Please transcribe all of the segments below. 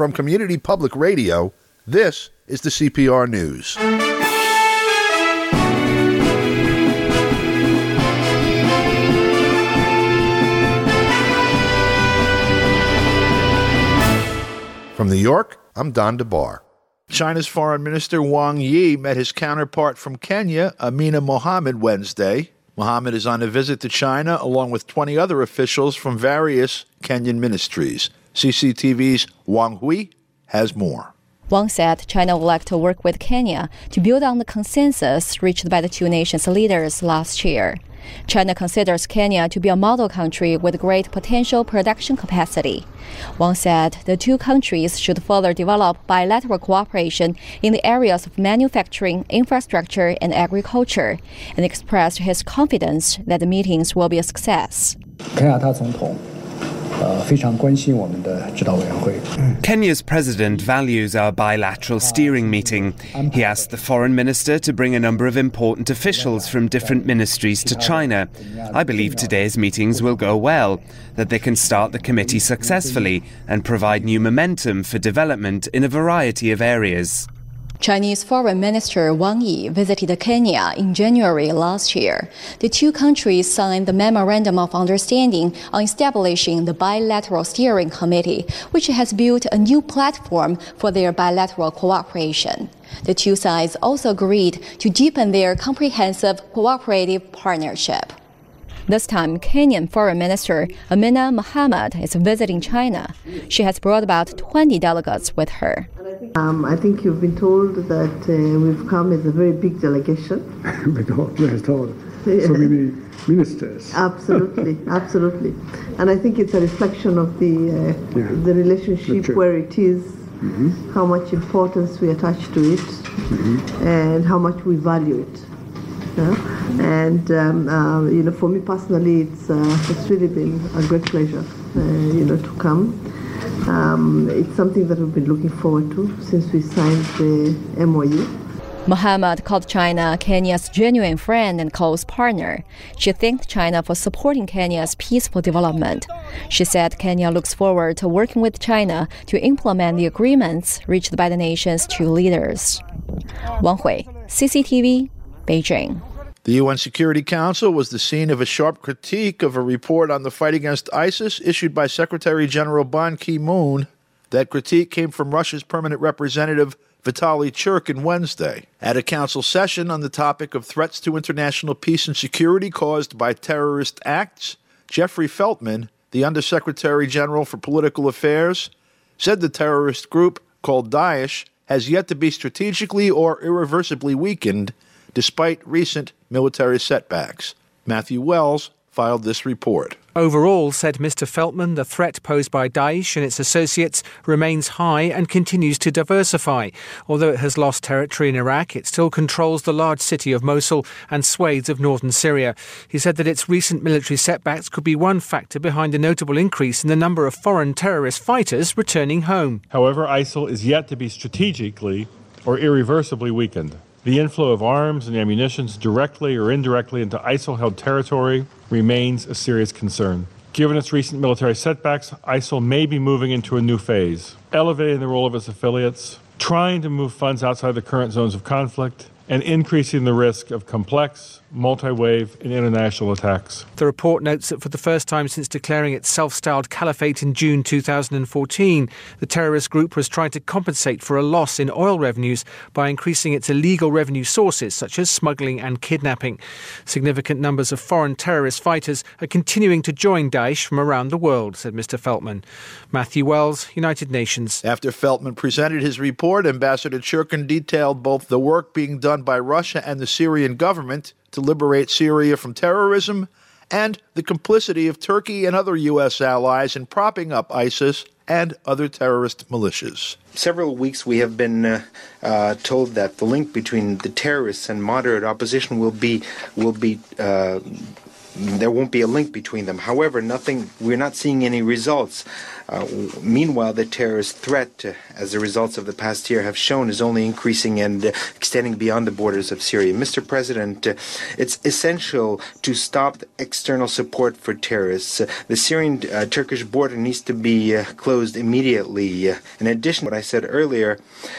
From Community Public Radio, this is the CPR News. From New York, I'm Don DeBar. China's Foreign Minister Wang Yi met his counterpart from Kenya, Amina Mohammed, Wednesday. Mohammed is on a visit to China along with 20 other officials from various Kenyan ministries. CCTV's Wang Hui has more. Wang said China would like to work with Kenya to build on the consensus reached by the two nations' leaders last year. China considers Kenya to be a model country with great potential production capacity. Wang said the two countries should further develop bilateral cooperation in the areas of manufacturing, infrastructure, and agriculture, and expressed his confidence that the meetings will be a success. Kenya's president values our bilateral steering meeting. He asked the foreign minister to bring a number of important officials from different ministries to China. I believe today's meetings will go well, that they can start the committee successfully and provide new momentum for development in a variety of areas. Chinese Foreign Minister Wang Yi visited Kenya in January last year. The two countries signed the Memorandum of Understanding on establishing the Bilateral Steering Committee, which has built a new platform for their bilateral cooperation. The two sides also agreed to deepen their comprehensive cooperative partnership. This time, Kenyan Foreign Minister Amina Mohammed is visiting China. She has brought about 20 delegates with her. I think you've been told that we've come as a very big delegation. Yes, told. So many ministers. Absolutely, absolutely. And I think it's a reflection of the relationship where it is, how much importance we attach to it, and how much we value it. And for me personally, it's really been a great pleasure, to come. It's something that we've been looking forward to since we signed the MOU. Mohammed called China Kenya's genuine friend and close partner. She thanked China for supporting Kenya's peaceful development. She said Kenya looks forward to working with China to implement the agreements reached by the nation's two leaders. Wang Hui, CCTV, Beijing. The UN Security Council was the scene of a sharp critique of a report on the fight against ISIS issued by Secretary General Ban Ki-moon. That critique came from Russia's permanent representative Vitaly Churkin Wednesday. At a council session on the topic of threats to international peace and security caused by terrorist acts, Jeffrey Feltman, the Undersecretary General for Political Affairs, said the terrorist group, called Daesh, has yet to be strategically or irreversibly weakened despite recent military setbacks. Matthew Wells filed this report. Overall, said Mr. Feltman, the threat posed by Daesh and its associates remains high and continues to diversify. Although it has lost territory in Iraq, it still controls the large city of Mosul and swathes of northern Syria. He said that its recent military setbacks could be one factor behind a notable increase in the number of foreign terrorist fighters returning home. However, ISIL is yet to be strategically or irreversibly weakened. The inflow of arms and ammunition directly or indirectly into ISIL-held territory remains a serious concern. Given its recent military setbacks, ISIL may be moving into a new phase, elevating the role of its affiliates, trying to move funds outside the current zones of conflict, and increasing the risk of complex, multi-wave, and international attacks. The report notes that for the first time since declaring its self-styled caliphate in June 2014, the terrorist group was trying to compensate for a loss in oil revenues by increasing its illegal revenue sources, such as smuggling and kidnapping. Significant numbers of foreign terrorist fighters are continuing to join Daesh from around the world, said Mr. Feltman. Matthew Wells, United Nations. After Feltman presented his report, Ambassador Churkin detailed both the work being done by Russia and the Syrian government to liberate Syria from terrorism and the complicity of Turkey and other U.S. allies in propping up ISIS and other terrorist militias. Several weeks we have been told that the link between the terrorists and moderate opposition will be there won't be a link between them. However, we're not seeing any results. Meanwhile, the terrorist threat, as the results of the past year have shown, is only increasing and extending beyond the borders of Syria. Mr. President, it's essential to stop the external support for terrorists. The Syrian-Turkish border needs to be closed immediately. In addition to what I said earlier,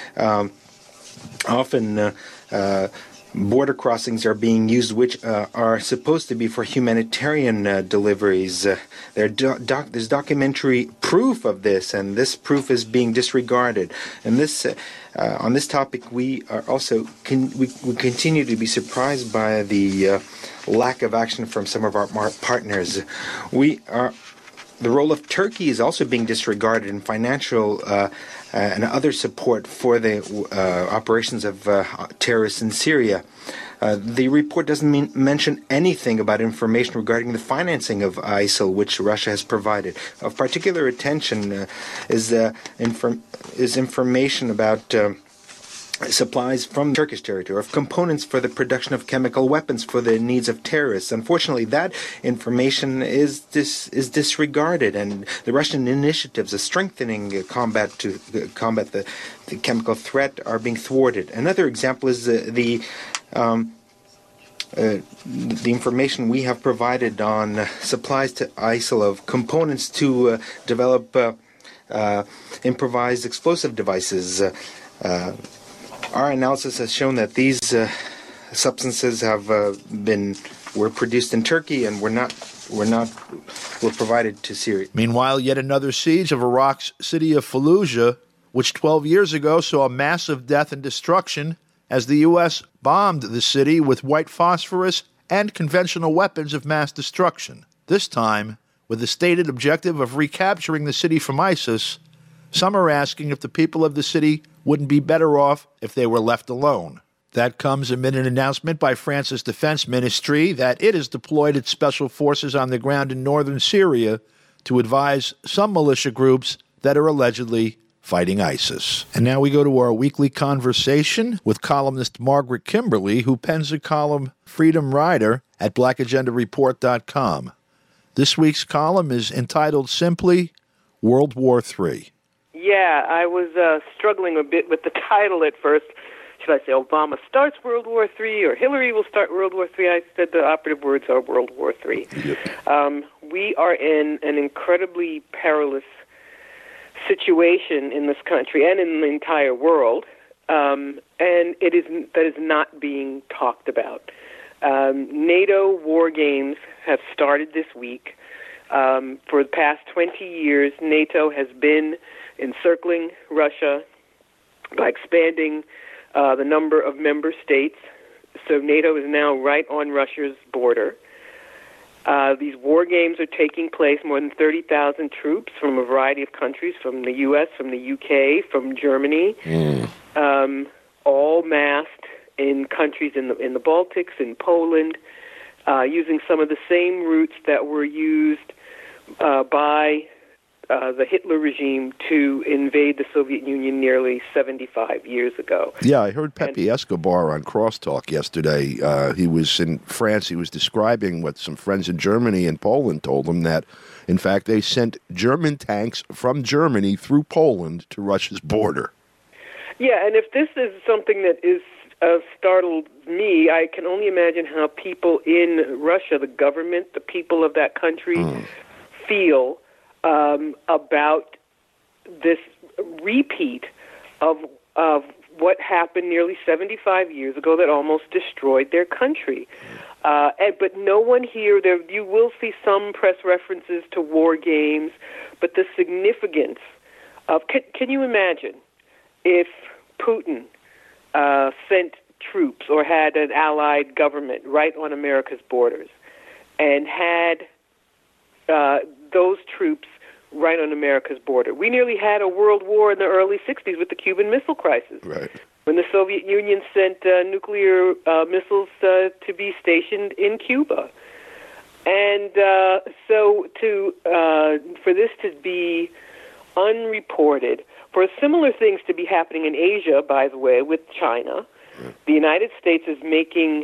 often border crossings are being used which are supposed to be for humanitarian deliveries. There's documentary proof of this, and this proof is being disregarded. And on this topic, we are also we continue to be surprised by the lack of action from some of our partners. The role of Turkey is also being disregarded in financial and other support for the operations of terrorists in Syria. The report doesn't mention anything about information regarding the financing of ISIL, which Russia has provided. Of particular attention is information about supplies from Turkish territory of components for the production of chemical weapons for the needs of terrorists. Unfortunately, that information is disregarded, and the Russian initiatives of strengthening combat to combat the chemical threat are being thwarted. Another example is the information we have provided on supplies to ISIL of components to develop improvised explosive devices. Our analysis has shown that these substances were produced in Turkey and were provided to Syria. Meanwhile, yet another siege of Iraq's city of Fallujah, which 12 years ago saw massive death and destruction as the U.S. bombed the city with white phosphorus and conventional weapons of mass destruction. This time, with the stated objective of recapturing the city from ISIS, some are asking if the people of the city wouldn't be better off if they were left alone. That comes amid an announcement by France's defense ministry that it has deployed its special forces on the ground in northern Syria to advise some militia groups that are allegedly fighting ISIS. And now we go to our weekly conversation with columnist Margaret Kimberley, who pens a column Freedom Rider at blackagendareport.com. This week's column is entitled simply World War III. Yeah, I was struggling a bit with the title at first. Should I say Obama starts World War III or Hillary will start World War III? I said the operative words are World War III. Yep. We are in an incredibly perilous situation in this country and in the entire world, and that is not being talked about. NATO war games have started this week. For the past 20 years, NATO has been encircling Russia by expanding the number of member states. So NATO is now right on Russia's border. These war games are taking place, more than 30,000 troops from a variety of countries, from the U.S., from the UK, from Germany, all massed in countries in the Baltics, in Poland, using some of the same routes that were used by the Hitler regime to invade the Soviet Union nearly 75 years ago. Yeah, I heard Pepe Escobar on Crosstalk yesterday. He was in France. He was describing what some friends in Germany and Poland told him, that, in fact, they sent German tanks from Germany through Poland to Russia's border. Yeah, and if this is something that is startled me, I can only imagine how people in Russia, the government, the people of that country, feel about this repeat of what happened nearly 75 years ago that almost destroyed their country. But no one here, you will see some press references to war games, but the significance of, can you imagine if Putin sent troops or had an allied government right on America's borders and had those troops right on America's border? We nearly had a world war in the early 60s with the Cuban Missile Crisis, right, when the Soviet Union sent nuclear missiles to be stationed in Cuba. And so for this to be unreported, for similar things to be happening in Asia, by the way, with China, the United States is making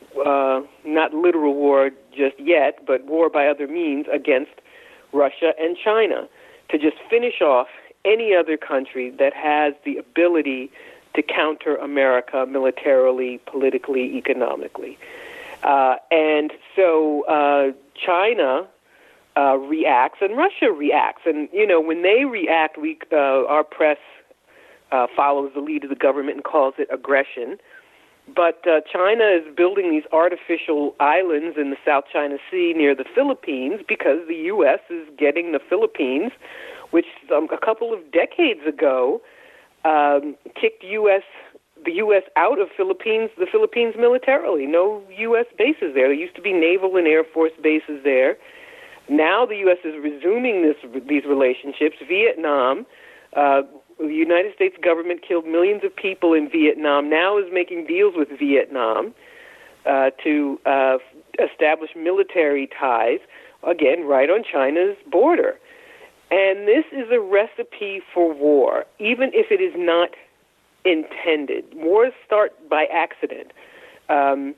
not literal war just yet, but war by other means against Russia and China, to just finish off any other country that has the ability to counter America militarily, politically, economically. And so China reacts and Russia reacts. And, when they react, our press follows the lead of the government and calls it aggression. But China is building these artificial islands in the South China Sea near the Philippines because the U.S. is getting the Philippines, which a couple of decades ago kicked the U.S. out of the Philippines militarily. No U.S. bases there. There used to be naval and Air Force bases there. Now the U.S. is resuming these relationships. Vietnam, the United States government killed millions of people in Vietnam, now is making deals with Vietnam to establish military ties, again, right on China's border. And this is a recipe for war, even if it is not intended. Wars start by accident. And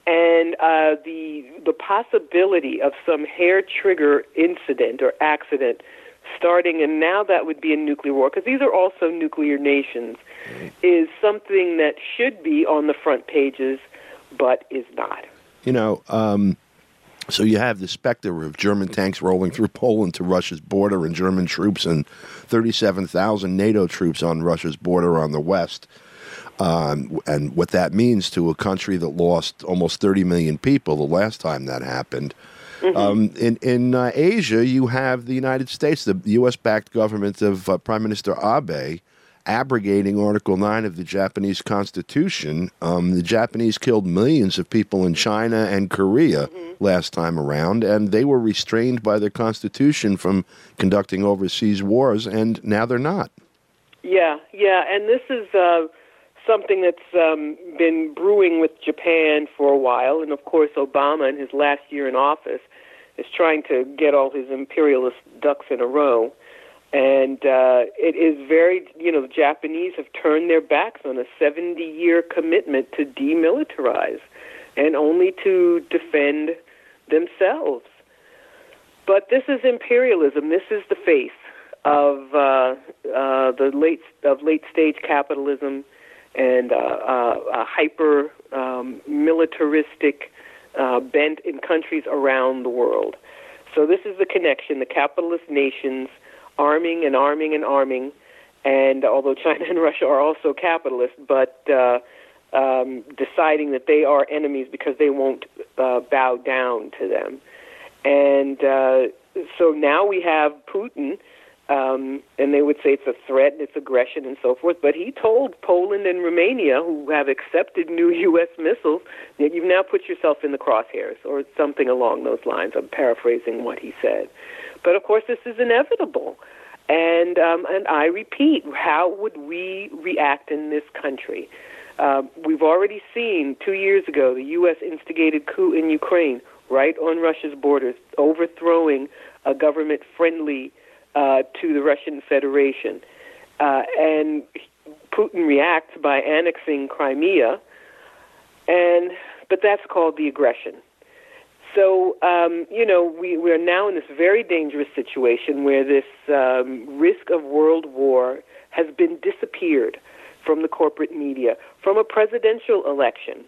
the possibility of some hair trigger incident or accident starting, and now that would be a nuclear war, because these are also nuclear nations, is something that should be on the front pages, but is not. So you have the specter of German tanks rolling through Poland to Russia's border, and German troops and 37,000 NATO troops on Russia's border on the west. And what that means to a country that lost almost 30 million people the last time that happened. Mm-hmm. In Asia, you have the United States, the U.S.-backed government of Prime Minister Abe, abrogating Article 9 of the Japanese Constitution. The Japanese killed millions of people in China and Korea last time around, and they were restrained by their Constitution from conducting overseas wars, and now they're not. Yeah, and this is something that's been brewing with Japan for a while, and of course Obama in his last year in office is trying to get all his imperialist ducks in a row. And it is very, the Japanese have turned their backs on a 70-year commitment to demilitarize and only to defend themselves. But this is imperialism. This is the face of late-stage capitalism and a hyper militaristic bent in countries around the world. So this is the connection: the capitalist nations arming and arming and arming, and although China and Russia are also capitalist, but deciding that they are enemies because they won't bow down to them. And so now we have Putin, and they would say it's a threat and it's aggression and so forth, but he told Poland and Romania, who have accepted new U.S. missiles, that you've now put yourself in the crosshairs, or something along those lines. I'm paraphrasing what he said. But of course, this is inevitable. And I repeat, how would we react in this country? We've already seen 2 years ago the U.S. instigated coup in Ukraine, right on Russia's borders, overthrowing a government friendly to the Russian Federation. And Putin reacts by annexing Crimea, but that's called the aggression. So, we are now in this very dangerous situation where this risk of world war has been disappeared from the corporate media, from a presidential election.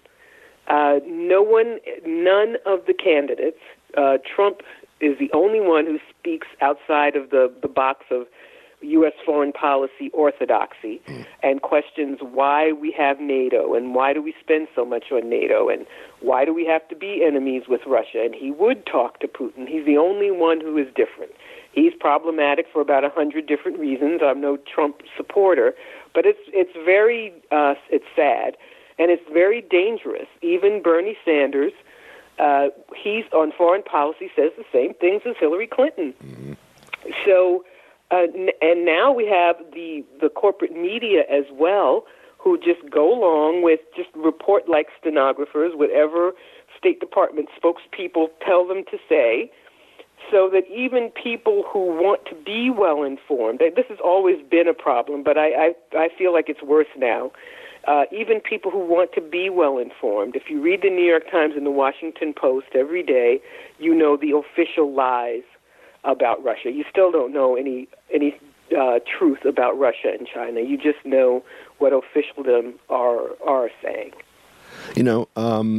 None of the candidates, Trump is the only one who speaks outside of the box of U.S. foreign policy orthodoxy and questions why we have NATO and why do we spend so much on NATO and why do we have to be enemies with Russia. And he would talk to Putin. He's the only one who is different. He's problematic for about 100 different reasons. I'm no Trump supporter, but it's very it's sad and it's very dangerous. Even Bernie Sanders, he's on foreign policy, says the same things as Hillary Clinton. Mm-hmm. So. And now we have the corporate media as well, who just go along with, just report like stenographers, whatever State Department spokespeople tell them to say, so that even people who want to be well informed, this has always been a problem, but I feel like it's worse now, even people who want to be well-informed. If you read the New York Times and the Washington Post every day, you know the official lies about Russia. You still don't know any truth about Russia and China. You just know what officialdom are saying. You know,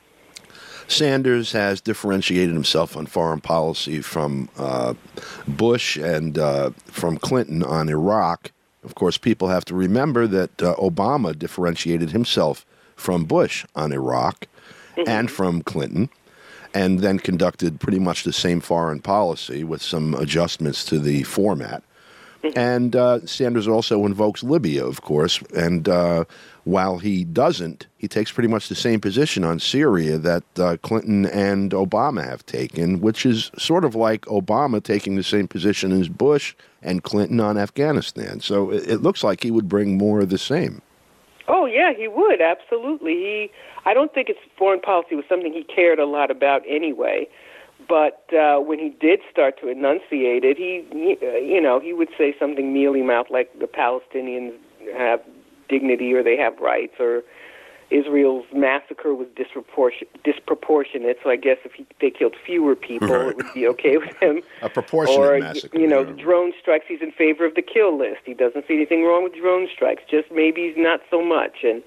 Sanders has differentiated himself on foreign policy from Bush and from Clinton on Iraq. Of course, people have to remember that Obama differentiated himself from Bush on Iraq and from Clinton, and then conducted pretty much the same foreign policy with some adjustments to the format. And Sanders also invokes Libya, of course, and while he doesn't, he takes pretty much the same position on Syria that Clinton and Obama have taken, which is sort of like Obama taking the same position as Bush and Clinton on Afghanistan. So it looks like he would bring more of the same. Oh, yeah, he would, absolutely. I don't think his foreign policy was something he cared a lot about anyway. But when he did start to enunciate it, he would say something mealy-mouthed like the Palestinians have dignity or they have rights, or Israel's massacre was disproportionate. So I guess if they killed fewer people, it would be okay with him. A proportionate massacre. The drone strikes, he's in favor of the kill list. He doesn't see anything wrong with drone strikes, just maybe not so much. And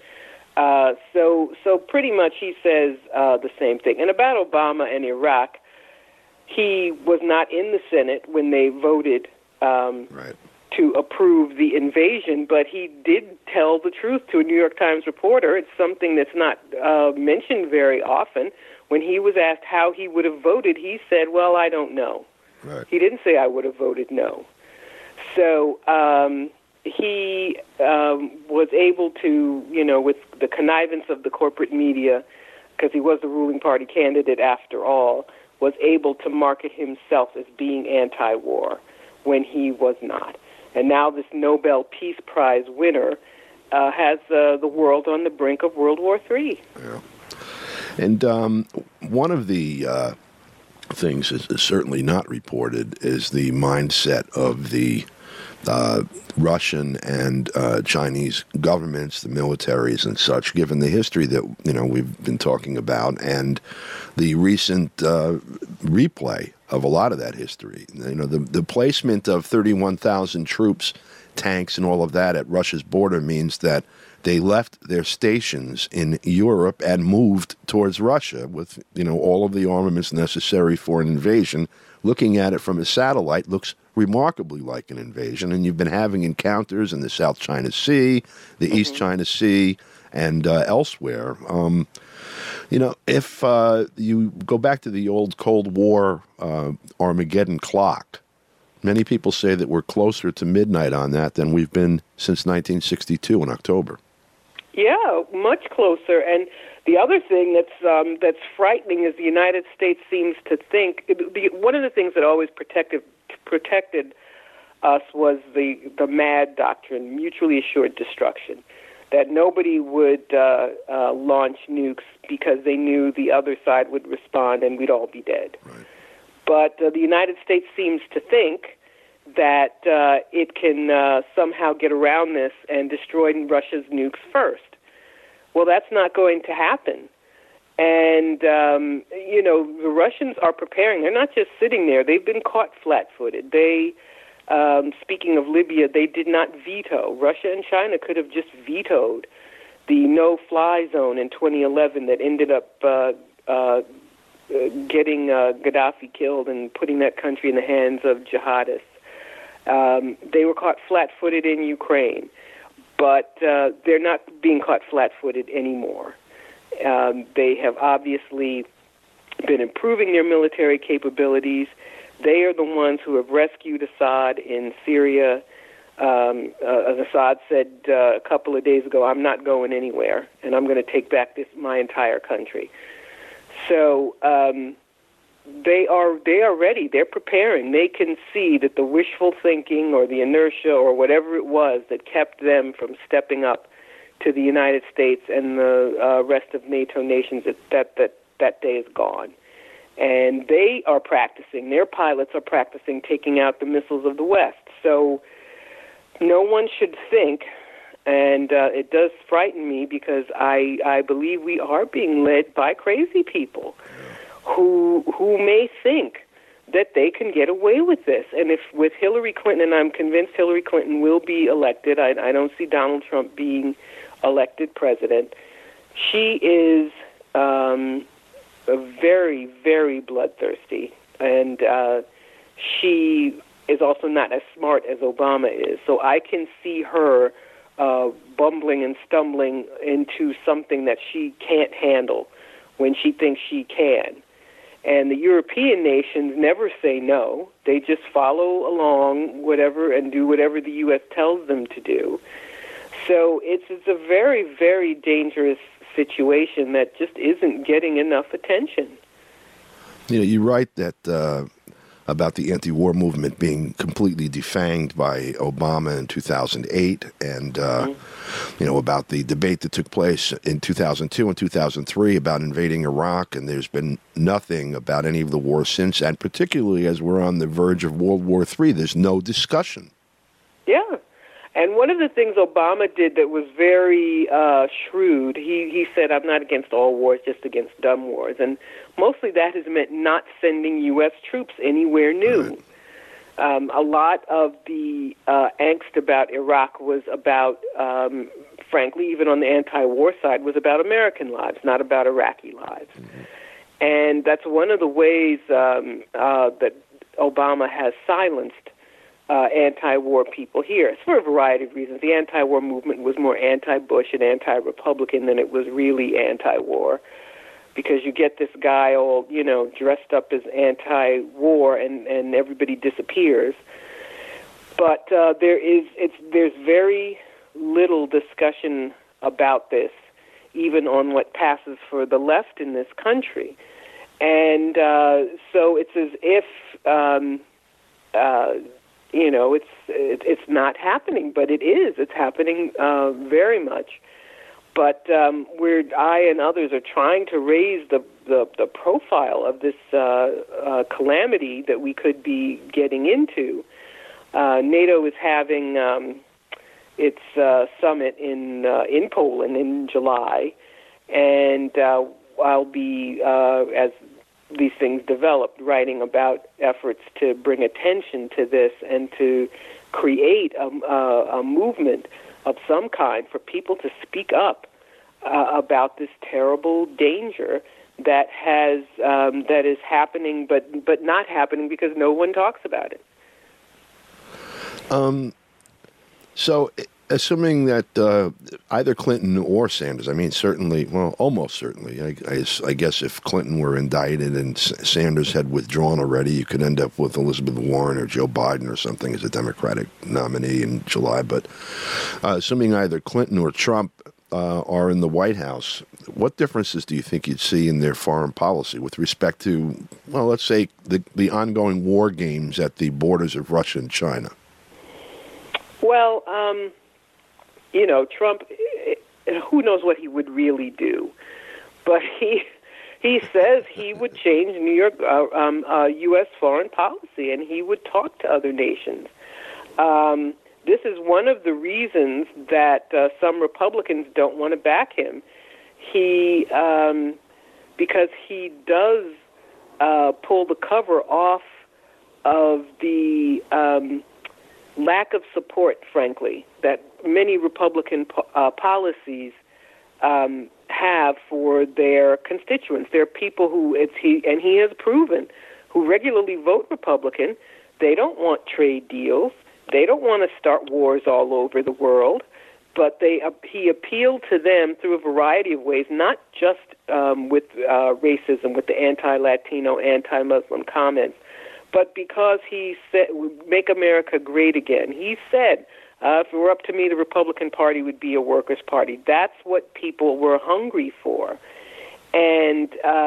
so pretty much he says the same thing. And about Obama and Iraq, he was not in the Senate when they voted to approve the invasion, but he did tell the truth to a New York Times reporter. It's something that's not mentioned very often. When he was asked how he would have voted, he said, well, I don't know. Right. He didn't say I would have voted no. So he was able to, with the connivance of the corporate media, because he was the ruling party candidate after all, was able to market himself as being anti-war when he was not. And now this Nobel Peace Prize winner has the world on the brink of World War III. Yeah. And one of the things that is certainly not reported is the mindset of the Russian and Chinese governments, the militaries and such, given the history that we've been talking about and the recent replay of a lot of that history. The placement of 31,000 troops, tanks, and all of that at Russia's border means that they left their stations in Europe and moved towards Russia with all of the armaments necessary for an invasion. Looking at it from a satellite looks remarkably like an invasion, and you've been having encounters in the South China Sea, the East China Sea, and elsewhere. If you go back to the old Cold War Armageddon clock, many people say that we're closer to midnight on that than we've been since 1962 in October. Yeah, much closer. And the other thing that's frightening is the United States seems to think one of the things that always protected us was the MAD doctrine, mutually assured destruction, that nobody would launch nukes because they knew the other side would respond and we'd all be dead. Right. But the United States seems to think that it can somehow get around this and destroy Russia's nukes first. Well, that's not going to happen. And, the Russians are preparing. They're not just sitting there. They've been caught flat-footed. They, speaking of Libya, they did not veto. Russia and China could have just vetoed the no-fly zone in 2011 that ended up getting Gaddafi killed and putting that country in the hands of jihadists. They were caught flat-footed in Ukraine, but they're not being caught flat-footed anymore. They have obviously been improving their military capabilities. They are the ones who have rescued Assad in Syria. As Assad said a couple of days ago, I'm not going anywhere, and I'm going to take back my entire country. So they are ready. They're preparing. They can see that the wishful thinking or the inertia or whatever it was that kept them from stepping up to the United States and the rest of NATO nations, that day is gone. And they are practicing. Their pilots are practicing taking out the missiles of the West. So no one should think And it does frighten me because I believe we are being led by crazy people who may think that they can get away with this. And if with Hillary Clinton, and I'm convinced Hillary Clinton will be elected, I don't see Donald Trump being elected president. She is very, very bloodthirsty, and she is also not as smart as Obama is. So I can see her bumbling and stumbling into something that she can't handle when she thinks she can. And the European nations never say no. They just follow along whatever and do whatever the U.S. tells them to do. So it's a very, very dangerous situation that just isn't getting enough attention. You know, you write that about the anti-war movement being completely defanged by Obama in 2008, and you know, about the debate that took place in 2002 and 2003 about invading Iraq, and there's been nothing about any of the wars since, and particularly as we're on the verge of World War III, there's no discussion. Yeah. And one of the things Obama did that was very shrewd, he said, I'm not against all wars, just against dumb wars. And mostly that has meant not sending U.S. troops anywhere new. Right. A lot of the angst about Iraq was about, frankly, even on the anti-war side, was about American lives, not about Iraqi lives. Mm-hmm. And that's one of the ways that Obama has silenced anti-war people here. It's for a variety of reasons. The anti-war movement was more anti-Bush and anti-Republican than it was really anti-war, because you get this guy all, you know, dressed up as anti-war and everybody disappears. But there's very little discussion about this, even on what passes for the left in this country. And so it's as if you know, it's not happening, but it is. It's happening very much. But I and others are trying to raise the profile of this calamity that we could be getting into. NATO is having its summit in Poland in July, and I'll be, as these things developed, writing about efforts to bring attention to this and to create a movement of some kind for people to speak up about this terrible danger that is happening, but not happening because no one talks about it. So, assuming that either Clinton or Sanders, I mean, certainly, well, almost certainly, I guess if Clinton were indicted and Sanders had withdrawn already, you could end up with Elizabeth Warren or Joe Biden or something as a Democratic nominee in July. But assuming either Clinton or Trump are in the White House, what differences do you think you'd see in their foreign policy with respect to, well, let's say, the ongoing war games at the borders of Russia and China? Well, you know, Trump, who knows what he would really do, but he says he would change U.S. foreign policy, and he would talk to other nations. This is one of the reasons that some Republicans don't want to back him. Because he does pull the cover off of the lack of support, frankly, that many Republican policies have for their constituents. There are people who he has proven, who regularly vote Republican. They don't want trade deals. They don't want to start wars all over the world. But he appealed to them through a variety of ways, not just with racism, with the anti-Latino, anti-Muslim comments, but because he said, "Make America great again." He said, if it were up to me, the Republican Party would be a workers' party. That's what people were hungry for. And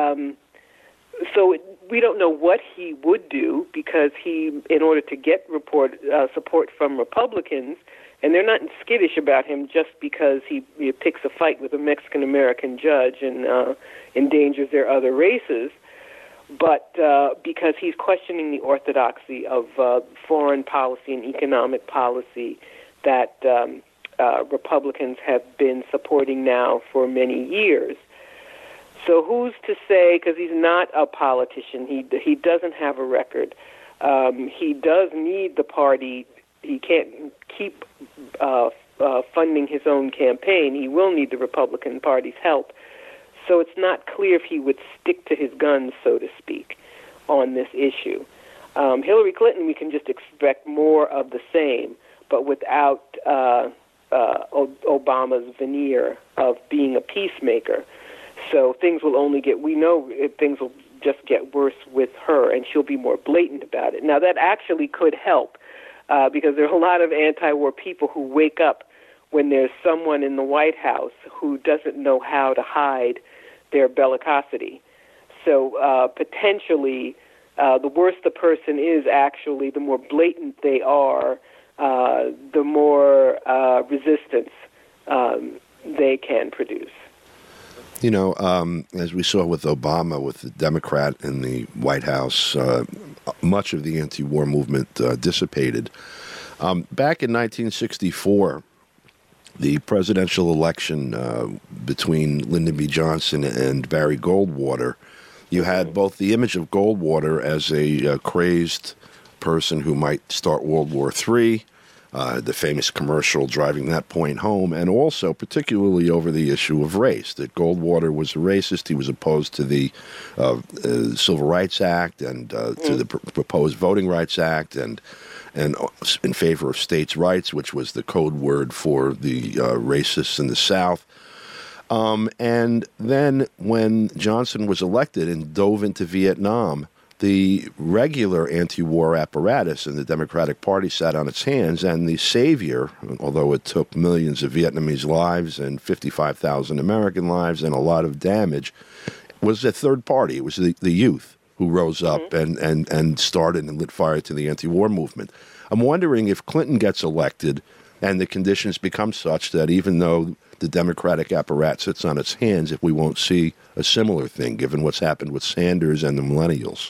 so we don't know what he would do, because in order to get support from Republicans, and they're not skittish about him just because he picks a fight with a Mexican-American judge and endangers their other races, but because he's questioning the orthodoxy of foreign policy and economic policy that Republicans have been supporting now for many years. So who's to say, because he's not a politician, he doesn't have a record. He does need the party. He can't keep funding his own campaign. He will need the Republican Party's help. So it's not clear if he would stick to his guns, so to speak, on this issue. Hillary Clinton, we can just expect more of the same, but without Obama's veneer of being a peacemaker. So things will things will just get worse with her, and she'll be more blatant about it. Now, that actually could help, because there are a lot of anti-war people who wake up when there's someone in the White House who doesn't know how to hide their bellicosity. So potentially, the worse the person is, actually, the more blatant they are, the more resistance they can produce. You know, as we saw with Obama, with the Democrat in the White House, much of the anti-war movement dissipated. Back in 1964, the presidential election between Lyndon B. Johnson and Barry Goldwater, you had both the image of Goldwater as a crazed person who might start World War III, the famous commercial driving that point home, and also particularly over the issue of race, that Goldwater was a racist. He was opposed to the Civil Rights Act and to the proposed Voting Rights Act, and in favor of states' rights, which was the code word for the racists in the South. And then when Johnson was elected and dove into Vietnam, the regular anti-war apparatus in the Democratic Party sat on its hands, and the savior, although it took millions of Vietnamese lives and 55,000 American lives and a lot of damage, was a third party. It was the youth who rose up and started and lit fire to the anti-war movement. I'm wondering if Clinton gets elected and the conditions become such that even though the Democratic apparatus sits on its hands, if we won't see a similar thing, given what's happened with Sanders and the millennials.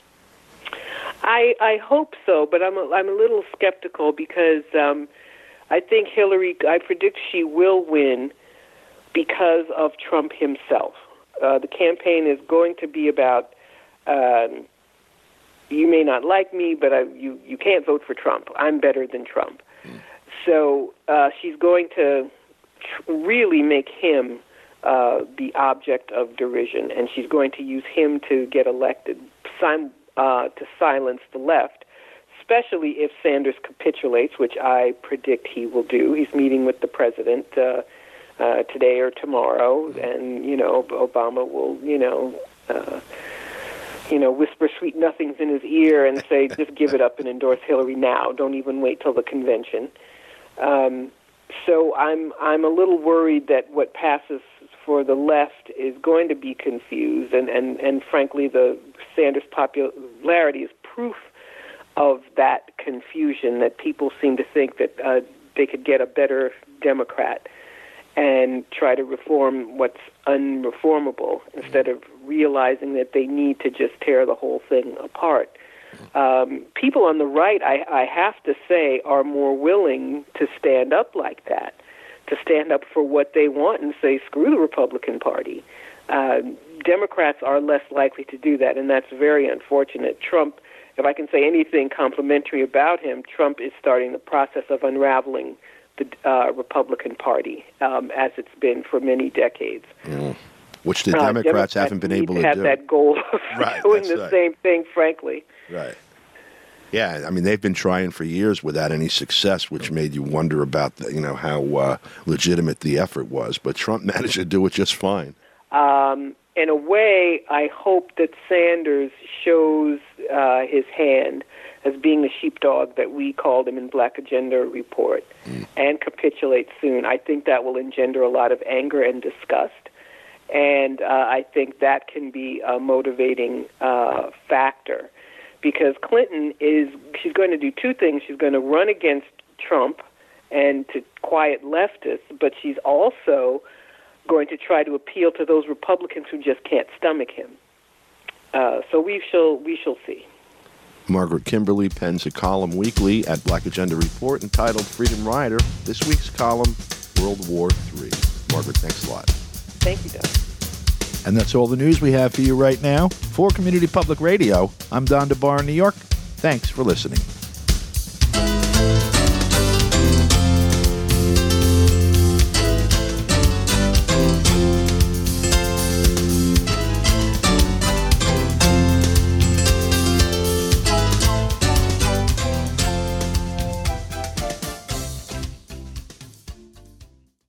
I hope so, but I'm a little skeptical because I think I predict she will win because of Trump himself. The campaign is going to be about, you may not like me, but you can't vote for Trump. I'm better than Trump. So she's going to really make him the object of derision, and she's going to use him to get elected, to silence the left, especially if Sanders capitulates, which I predict he will do. He's meeting with the president today or tomorrow, and Obama will whisper sweet nothings in his ear and say, just give it up and endorse Hillary now. Don't even wait till the convention. So I'm a little worried that what passes for the left is going to be confused, and frankly, the Sanders popularity is proof of that confusion, that people seem to think that they could get a better Democrat and try to reform what's unreformable instead of realizing that they need to just tear the whole thing apart. People on the right, I have to say, are more willing to stand up like that, to stand up for what they want and say, screw the Republican Party. Democrats are less likely to do that, and that's very unfortunate. Trump, if I can say anything complimentary about him, Trump is starting the process of unraveling the Republican Party, as it's been for many decades. Which the Democrats haven't been able to do. Have that goal of doing the same thing, frankly. Right. Yeah, I mean, they've been trying for years without any success, which made you wonder about, how legitimate the effort was. But Trump managed to do it just fine. In a way, I hope that Sanders shows his hand as being the sheepdog that we called him in Black Agenda Report and capitulates soon. I think that will engender a lot of anger and disgust. And I think that can be a motivating factor, because Clinton she's going to do two things. She's going to run against Trump and to quiet leftists, but she's also going to try to appeal to those Republicans who just can't stomach him. So we shall see. Margaret Kimberly pens a column weekly at Black Agenda Report entitled Freedom Rider. This week's column, World War III. Margaret, thanks a lot. Thank you, Don. And that's all the news we have for you right now. For Community Public Radio, I'm Don DeBar in New York. Thanks for listening.